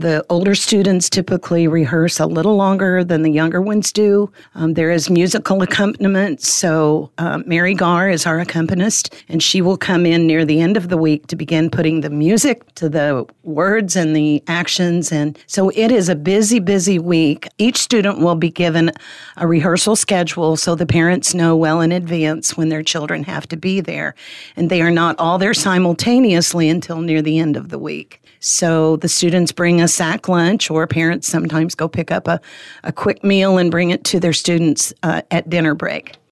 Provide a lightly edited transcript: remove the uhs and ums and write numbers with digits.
The older students typically rehearse a little longer than the younger ones do. There is musical accompaniment, so Mary Garr is our accompanist, and she will come in near the end of the week to begin putting the music to the words and the actions. And so it is a busy, busy week. Each student will be given a rehearsal schedule so the parents know well in advance when their children have to be there. And they are not all there simultaneously until near the end of the week. So the students bring a sack lunch, or parents sometimes go pick up a quick meal and bring it to their students at dinner break.